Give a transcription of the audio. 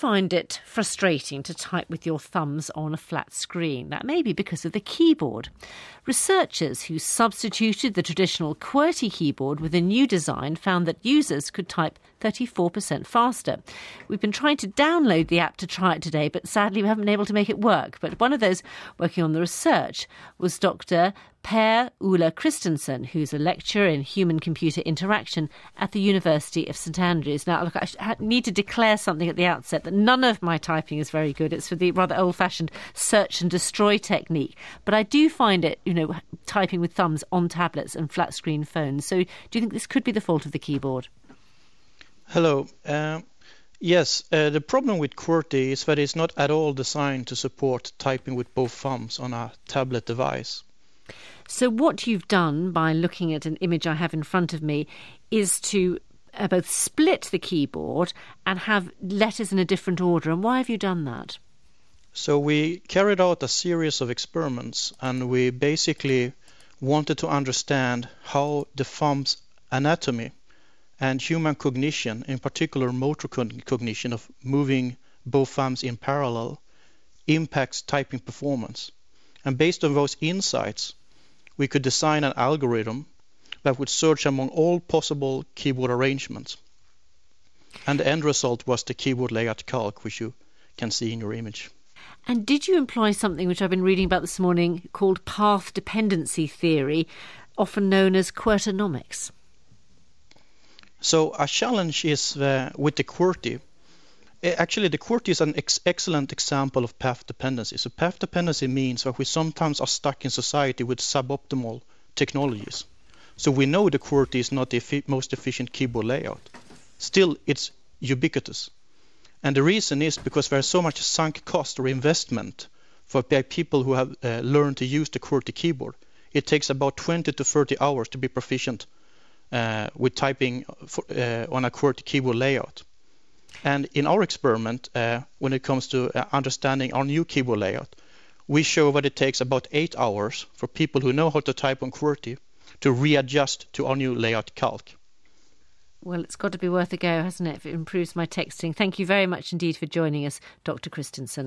find it frustrating to type with your thumbs on a flat screen? That may be because of the keyboard. Researchers who substituted the traditional QWERTY keyboard with a new design found that users could type 34% faster. We've been trying to download the app to try it today, but sadly we haven't been able to make it work. But one of those working on the research was Dr. Per Ola Christensen, who's a lecturer in human-computer interaction at the University of St Andrews. Now, look, I need to declare something at the outset, that none of my typing is very good. It's for the rather old-fashioned search and destroy technique. But I do find it, typing with thumbs on tablets and flat-screen phones. So do you think this could be the fault of the keyboard? Hello. Yes, the problem with QWERTY is that it's not at all designed to support typing with both thumbs on a tablet device. So what you've done by looking at an image I have in front of me is to both split the keyboard and have letters in a different order. And why have you done that? So we carried out a series of experiments, and we basically wanted to understand how the thumb's anatomy and human cognition, in particular motor cognition of moving both thumbs in parallel, impacts typing performance. And based on those insights, we could design an algorithm that would search among all possible keyboard arrangements. And the end result was the keyboard layout calc, which you can see in your image. And did you employ something which I've been reading about this morning called path dependency theory, often known as QWERTonomics? So a challenge is with the QWERTY. Actually, the QWERTY is an excellent example of path dependency. So path dependency means that we sometimes are stuck in society with suboptimal technologies. So we know the QWERTY is not the most efficient keyboard layout. Still, it's ubiquitous. And the reason is because there's so much sunk cost or investment for people who have learned to use the QWERTY keyboard. It takes about 20 to 30 hours to be proficient with typing on a QWERTY keyboard layout. And in our experiment, when it comes to understanding our new keyboard layout, we show that it takes about 8 hours for people who know how to type on QWERTY to readjust to our new layout calc. Well, it's got to be worth a go, hasn't it, if it improves my texting. Thank you very much indeed for joining us, Dr. Christensen.